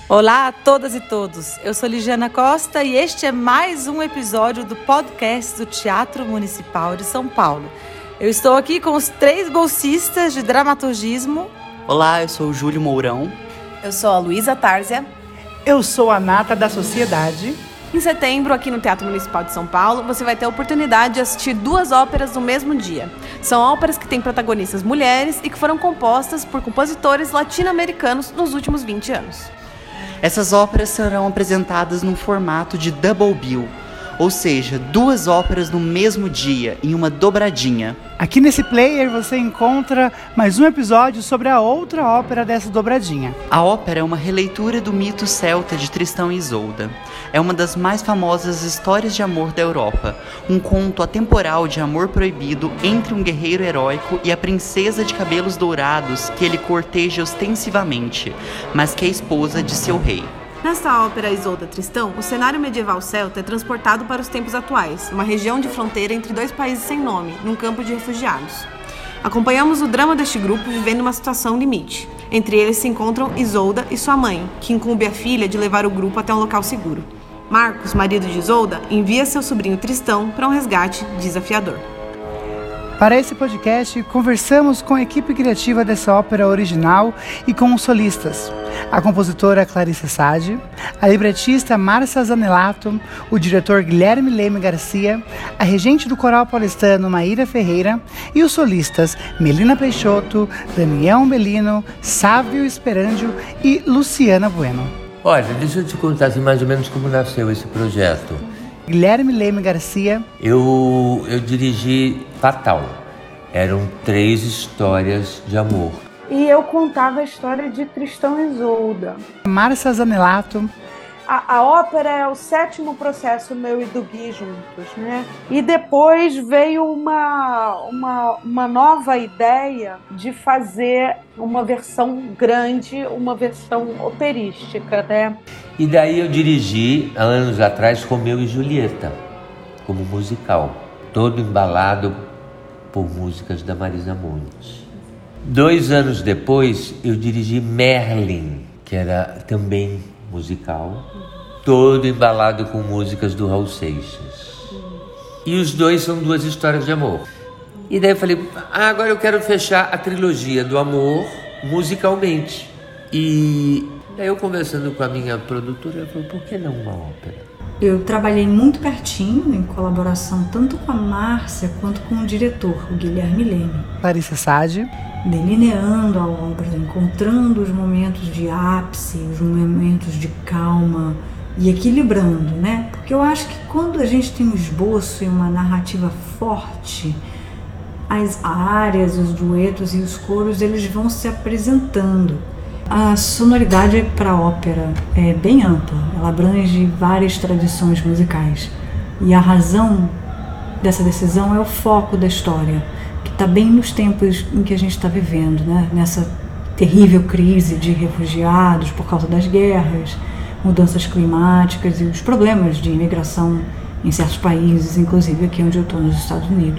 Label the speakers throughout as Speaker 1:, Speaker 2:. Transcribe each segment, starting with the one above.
Speaker 1: Olá a todas e todos, eu sou Ligiana Costa e este é mais um episódio do podcast do Teatro Municipal de São Paulo. Eu estou aqui com os 3 bolsistas de dramaturgismo.
Speaker 2: Olá, eu sou o Júlio Mourão.
Speaker 3: Eu sou a Luísa Tárzia.
Speaker 4: Eu sou a Nata da Sociedade.
Speaker 3: Em setembro, aqui no Teatro Municipal de São Paulo, você vai ter a oportunidade de assistir 2 óperas no mesmo dia. São óperas que têm protagonistas mulheres e que foram compostas por compositores latino-americanos nos últimos 20 anos.
Speaker 2: Essas óperas serão apresentadas num formato de double bill, ou seja, 2 óperas no mesmo dia, em uma dobradinha.
Speaker 4: Aqui nesse player você encontra mais um episódio sobre a outra ópera dessa dobradinha.
Speaker 2: A ópera é uma releitura do mito celta de Tristão e Isolda. É uma das mais famosas histórias de amor da Europa, um conto atemporal de amor proibido entre um guerreiro heróico e a princesa de cabelos dourados que ele corteja ostensivamente, mas que é esposa de seu rei.
Speaker 3: Nesta ópera Isolda Tristão, o cenário medieval celta é transportado para os tempos atuais, uma região de fronteira entre 2 países sem nome, num campo de refugiados. Acompanhamos o drama deste grupo vivendo uma situação limite. Entre eles se encontram Isolda e sua mãe, que incumbe a filha de levar o grupo até um local seguro. Marcos, marido de Isolda, envia seu sobrinho Tristão para um resgate desafiador.
Speaker 4: Para esse podcast, conversamos com a equipe criativa dessa ópera original e com os solistas. A compositora Clarissa Sade, a libretista Márcia Zanelato, o diretor Guilherme Leme Garcia, a regente do coral paulistano Maíra Ferreira e os solistas Melina Peixoto, Daniel Umbelino, Sávio Esperandio e Luciana Bueno.
Speaker 5: Olha, deixa eu te contar assim, mais ou menos como nasceu esse projeto.
Speaker 4: Guilherme Leme Garcia.
Speaker 5: Eu dirigi Fatal. Eram 3 histórias de amor.
Speaker 6: E eu contava a história de Tristão e Isolda.
Speaker 4: Márcia Zanelato.
Speaker 6: A ópera é o 7º processo meu e do Gui juntos, né? E depois veio uma nova ideia de fazer uma versão grande, uma versão operística, né?
Speaker 5: E daí eu dirigi, há anos atrás, Romeu e Julieta, como musical, todo embalado por músicas da Marisa Monte. 2 anos depois, eu dirigi Merlin, que era também musical, todo embalado com músicas do Raul Seixas. E os 2 são 2 histórias de amor. E daí eu falei, agora eu quero fechar a trilogia do amor musicalmente. E daí eu conversando com a minha produtora, eu falei, por que não uma ópera?
Speaker 7: Eu trabalhei muito pertinho, em colaboração tanto com a Márcia quanto com o diretor, o Guilherme Leme.
Speaker 4: Clarissa Sade.
Speaker 7: Delineando a obra, encontrando os momentos de ápice, os momentos de calma e equilibrando, né? Porque eu acho que quando a gente tem um esboço e uma narrativa forte, as áreas, os duetos e os coros, eles vão se apresentando. A sonoridade para a ópera é bem ampla, ela abrange várias tradições musicais. E a razão dessa decisão é o foco da história, que está bem nos tempos em que a gente está vivendo, né? Nessa terrível crise de refugiados por causa das guerras, mudanças climáticas e os problemas de imigração em certos países, inclusive aqui onde eu estou, nos Estados Unidos.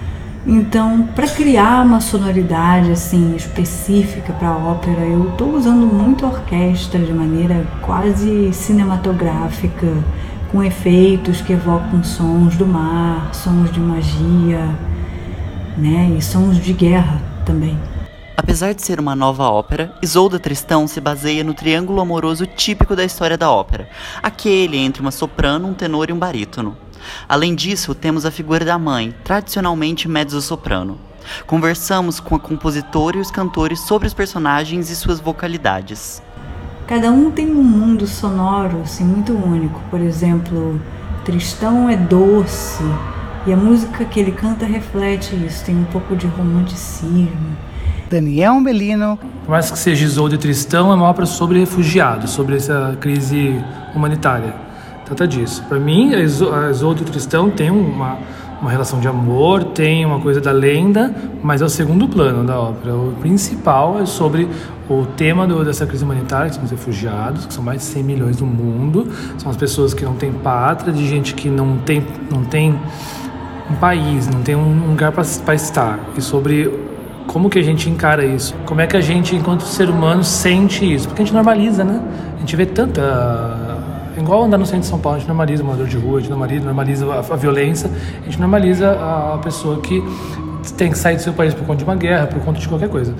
Speaker 7: Então, para criar uma sonoridade assim específica para a ópera, eu estou usando muito a orquestra de maneira quase cinematográfica, com efeitos que evocam sons do mar, sons de magia, né, e sons de guerra também.
Speaker 2: Apesar de ser uma nova ópera, Isolda Tristão se baseia no triângulo amoroso típico da história da ópera, aquele entre uma soprano, um tenor e um barítono. Além disso, temos a figura da mãe, tradicionalmente mezzo-soprano. Conversamos com a compositora e os cantores sobre os personagens e suas vocalidades.
Speaker 7: Cada um tem um mundo sonoro assim, muito único. Por exemplo, Tristão é doce e a música que ele canta reflete isso, tem um pouco de romanticismo.
Speaker 4: Daniel Umbelino.
Speaker 8: Por mais que seja Isolda e Tristão, é uma ópera sobre refugiados, sobre essa crise humanitária. Trata disso. Para mim, a Isolda e Tristão tem uma relação de amor, tem uma coisa da lenda, mas é o segundo plano da ópera. O principal é sobre o tema dessa crise humanitária, que são os refugiados, que são mais de 100 milhões no mundo, são as pessoas que não têm pátria, de gente que não tem um país, não tem um lugar para estar, e sobre como que a gente encara isso? Como é que a gente, enquanto ser humano, sente isso? Porque a gente normaliza, né? A gente vê tanta... Igual andar no centro de São Paulo, a gente normaliza o morador de rua, a gente normaliza a violência, a gente normaliza a pessoa que tem que sair do seu país por conta de uma guerra, por conta de qualquer coisa.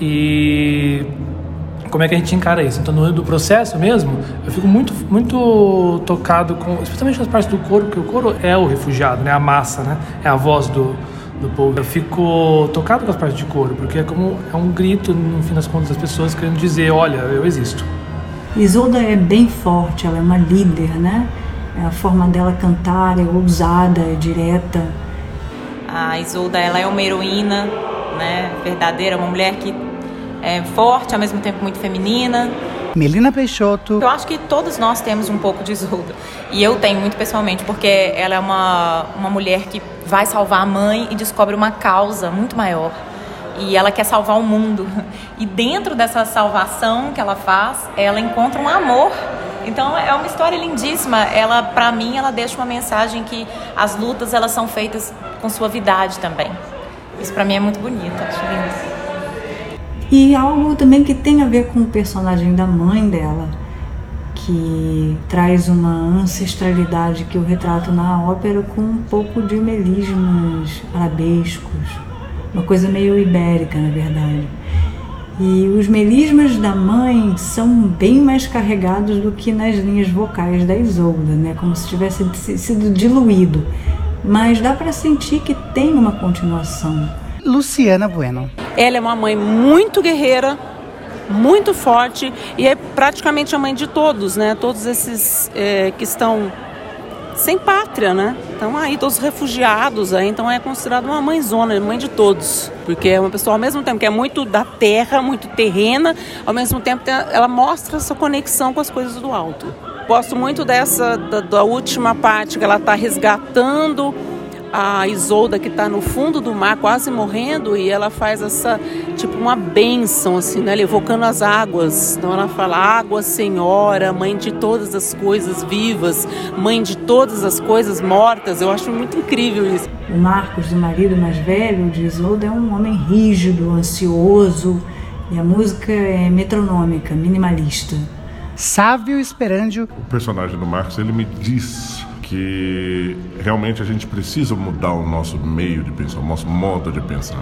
Speaker 8: E como é que a gente encara isso? Então, no processo mesmo, eu fico muito tocado com, especialmente nas partes do coro, porque o coro é o refugiado, né? A massa, né? É a voz do povo. Eu fico tocado com as partes de coro, porque é um grito, no fim das contas, das pessoas querendo dizer, olha, eu existo.
Speaker 7: Isolda é bem forte, ela é uma líder, né? A forma dela cantar é ousada, é direta.
Speaker 9: A Isolda, ela é uma heroína, né? Verdadeira, uma mulher que é forte, ao mesmo tempo muito feminina.
Speaker 4: Melina Peixoto.
Speaker 9: Eu acho que todos nós temos um pouco de Isolda. E eu tenho muito pessoalmente, porque ela é uma mulher que vai salvar a mãe e descobre uma causa muito maior. E ela quer salvar o mundo. E dentro dessa salvação que ela faz, ela encontra um amor. Então é uma história lindíssima. Ela, para mim, ela deixa uma mensagem que as lutas, elas são feitas com suavidade também. Isso para mim é muito bonito, acho lindo.
Speaker 7: E algo também que tem a ver com o personagem da mãe dela, que traz uma ancestralidade que eu retrato na ópera com um pouco de melismas arabescos, uma coisa meio ibérica, na verdade. E os melismas da mãe são bem mais carregados do que nas linhas vocais da Isolda, né? Como se tivesse sido diluído. Mas dá para sentir que tem uma continuação.
Speaker 4: Luciana Bueno.
Speaker 10: Ela é uma mãe muito guerreira, muito forte e é praticamente a mãe de todos, né? Todos esses que estão sem pátria, né? Então aí todos refugiados, aí, então é considerada uma mãezona, mãe de todos, porque é uma pessoa ao mesmo tempo que é muito da terra, muito terrena, ao mesmo tempo ela mostra essa conexão com as coisas do alto. Gosto muito da última parte que ela está resgatando a Isolda, que está no fundo do mar, quase morrendo, e ela faz essa, tipo, uma bênção, assim, né, evocando as águas. Então ela fala, água senhora, mãe de todas as coisas vivas, mãe de todas as coisas mortas. Eu acho muito incrível isso.
Speaker 7: O Marcos, o marido mais velho de Isolda, é um homem rígido, ansioso, e a música é metronômica, minimalista.
Speaker 4: Sávio Esperandio.
Speaker 11: O personagem do Marcos, ele me diz que realmente a gente precisa mudar o nosso meio de pensar, o nosso modo de pensar.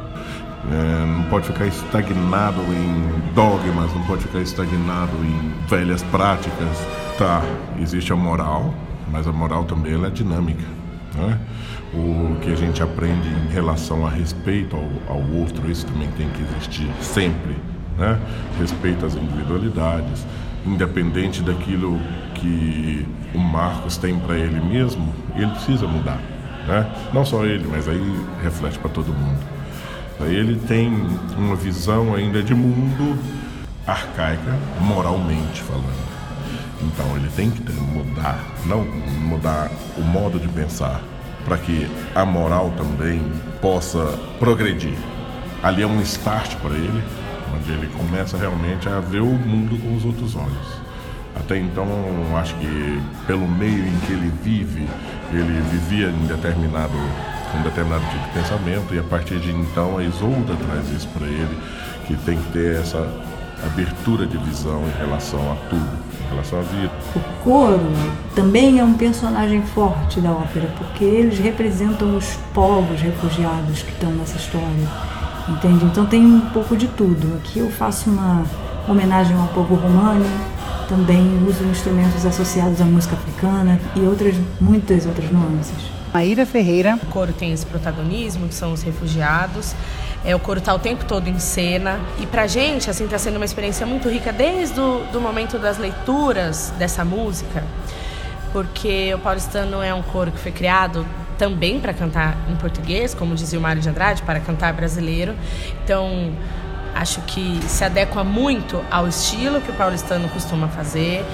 Speaker 11: Não pode ficar estagnado em dogmas, não pode ficar estagnado em velhas práticas. Tá, existe a moral, mas a moral também ela é dinâmica, né? O que a gente aprende em relação a respeito ao outro, isso também tem que existir sempre, né? Respeito às individualidades, independente daquilo que o Marcos tem para ele mesmo, ele precisa mudar, né? Não só ele, mas aí reflete para todo mundo. Aí ele tem uma visão ainda de mundo arcaica, moralmente falando. Então ele tem que mudar, não mudar o modo de pensar, para que a moral também possa progredir. Ali é um start para ele, onde ele começa realmente a ver o mundo com os outros olhos. Até então, acho que pelo meio em que ele vive, ele vivia um determinado tipo de pensamento, e a partir de então a Isolda traz isso para ele, que tem que ter essa abertura de visão em relação a tudo, em relação à vida.
Speaker 7: O coro também é um personagem forte da ópera, porque eles representam os povos refugiados que estão nessa história, entende? Então tem um pouco de tudo. Aqui eu faço uma homenagem ao povo romano, também uso instrumentos associados à música africana e muitas outras nuances.
Speaker 4: Maíra Ferreira.
Speaker 12: O coro tem esse protagonismo, que são os refugiados. O coro está o tempo todo em cena. E pra gente, assim, está sendo uma experiência muito rica desde o momento das leituras dessa música, porque o Paulistano é um coro que foi criado também para cantar em português, como dizia o Mário de Andrade, para cantar brasileiro. Então, acho que se adequa muito ao estilo que o paulistano costuma fazer,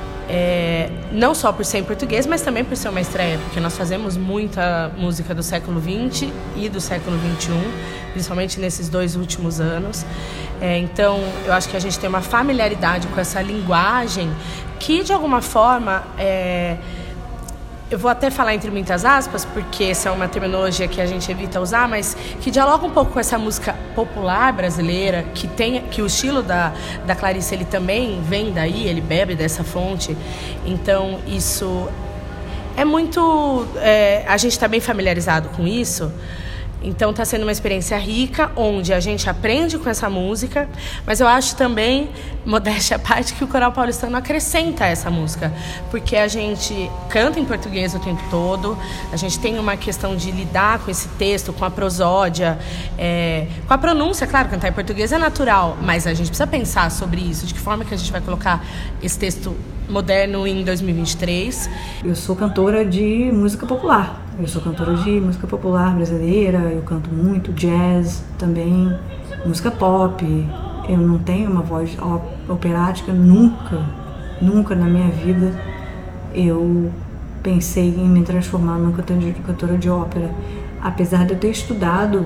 Speaker 12: não só por ser em português, mas também por ser uma estreia, porque nós fazemos muita música do século XX e do século XXI, principalmente nesses 2 últimos anos. Então, eu acho que a gente tem uma familiaridade com essa linguagem que, de alguma forma, eu vou até falar entre muitas aspas, porque essa é uma terminologia que a gente evita usar, mas que dialoga um pouco com essa música popular brasileira, que o estilo da Clarice, ele também vem daí, ele bebe dessa fonte. Então, isso é muito... a gente está bem familiarizado com isso. Então está sendo uma experiência rica, onde a gente aprende com essa música, mas eu acho também, modéstia à parte, que o Coral Paulistano acrescenta essa música, porque a gente canta em português o tempo todo, a gente tem uma questão de lidar com esse texto, com a prosódia, com a pronúncia, claro, cantar em português é natural, mas a gente precisa pensar sobre isso, de que forma que a gente vai colocar esse texto moderno em 2023.
Speaker 7: Eu sou cantora de música popular. Eu sou cantora de música popular brasileira, eu canto muito jazz também, música pop. Eu não tenho uma voz operática, nunca na minha vida eu pensei em me transformar numa cantora de ópera. Apesar de eu ter estudado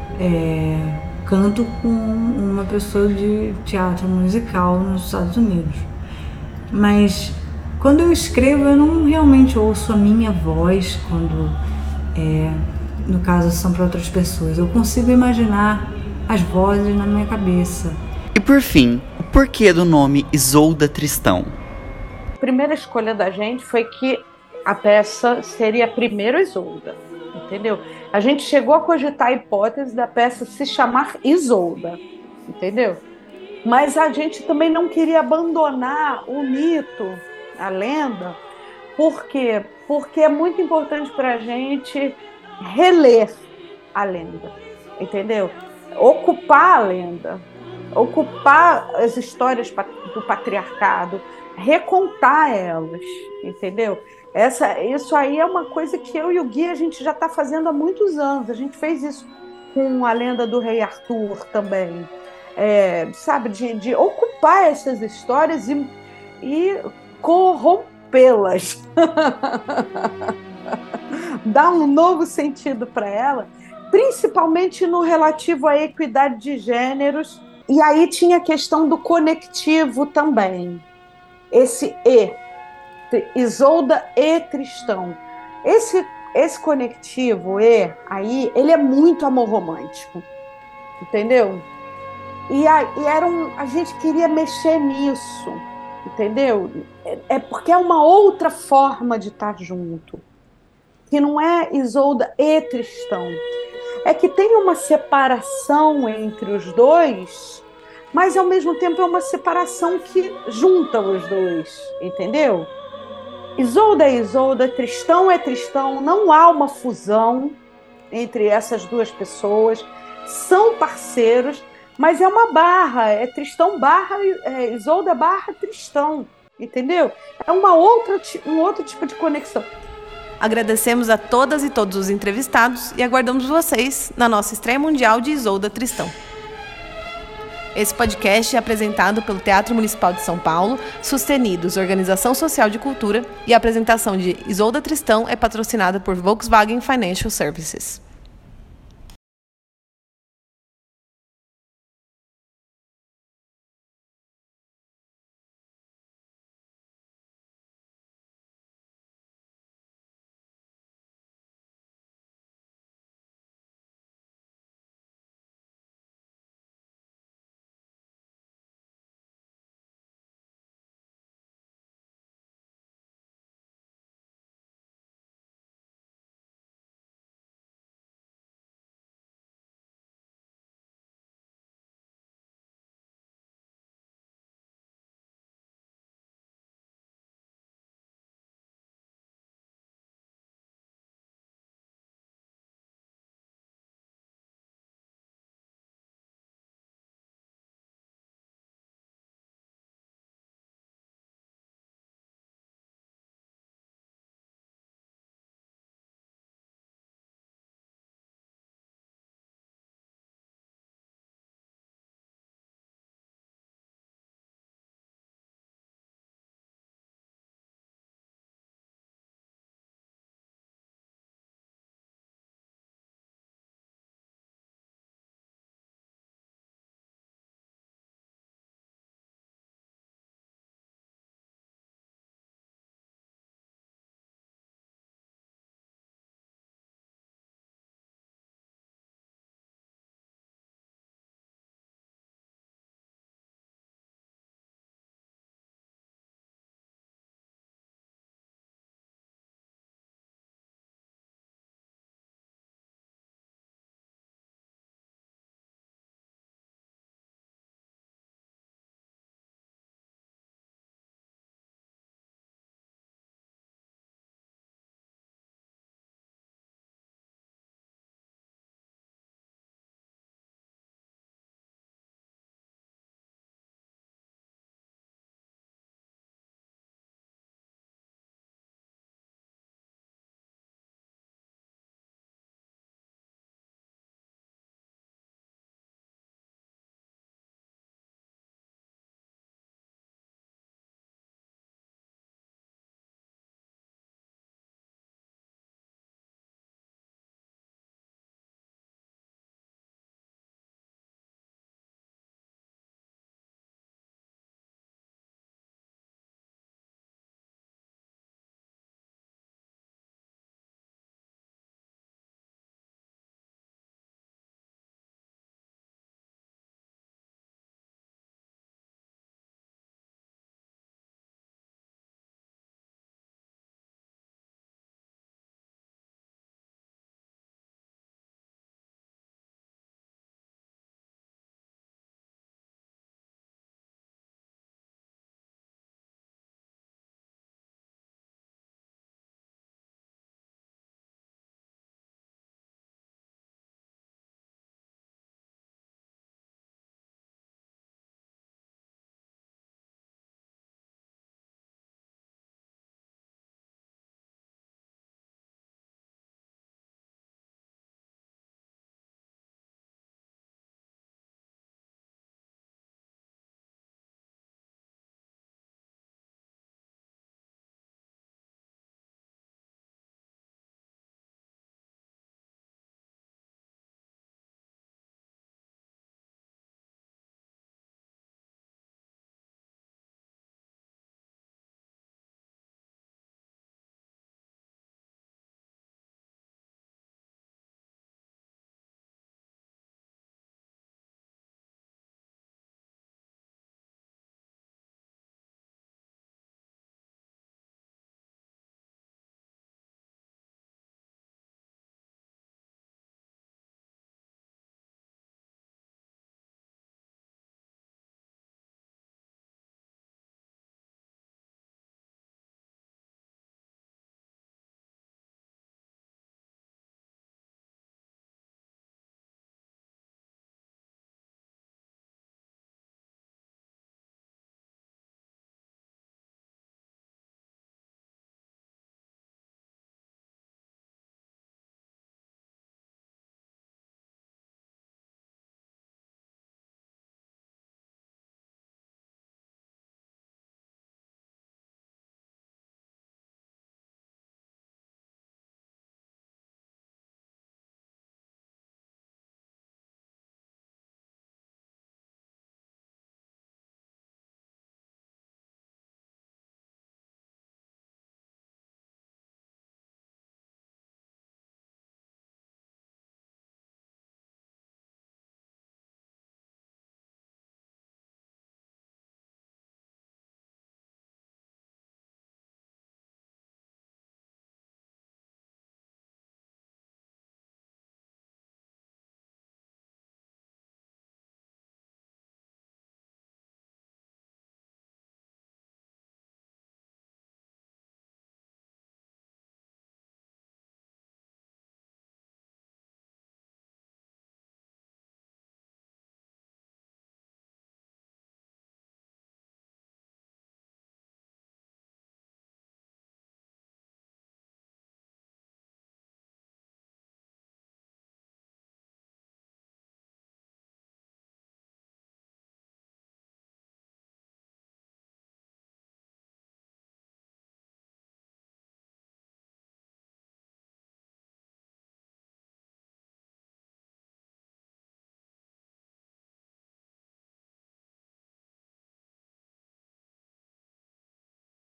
Speaker 7: canto com uma pessoa de teatro musical nos Estados Unidos. Mas quando eu escrevo, eu não realmente ouço a minha voz, quando, no caso, são para outras pessoas. Eu consigo imaginar as vozes na minha cabeça.
Speaker 2: E por fim, o porquê do nome Isolda Tristão?
Speaker 6: A primeira escolha da gente foi que a peça seria primeiro Isolda, entendeu? A gente chegou a cogitar a hipótese da peça se chamar Isolda, entendeu? Mas a gente também não queria abandonar o mito, a lenda. Por quê? Porque é muito importante para a gente reler a lenda, entendeu? Ocupar a lenda, ocupar as histórias do patriarcado, recontar elas, entendeu? Isso aí é uma coisa que eu e o Gui a gente já está fazendo há muitos anos. A gente fez isso com a lenda do Rei Arthur também. Sabe, de ocupar essas histórias e corrompê-las, dar um novo sentido para ela, principalmente no relativo à equidade de gêneros. E aí tinha a questão do conectivo também, esse Isolda e Tristão. Esse conectivo aí, ele é muito amor romântico, entendeu? E a gente queria mexer nisso, entendeu? Porque é uma outra forma de estar junto, que não é Isolda e Tristão. É que tem uma separação entre os dois, mas ao mesmo tempo é uma separação que junta os dois, entendeu? Isolda é Isolda, Tristão é Tristão, não há uma fusão entre essas duas pessoas, são parceiros, mas é uma barra, é Tristão barra, Isolda barra Tristão, entendeu? É um outro tipo de conexão.
Speaker 3: Agradecemos a todas e todos os entrevistados e aguardamos vocês na nossa estreia mundial de Isolda Tristão. Esse podcast é apresentado pelo Teatro Municipal de São Paulo, Sustenidos, Organização Social de Cultura, e a apresentação de Isolda Tristão é patrocinada por Volkswagen Financial Services.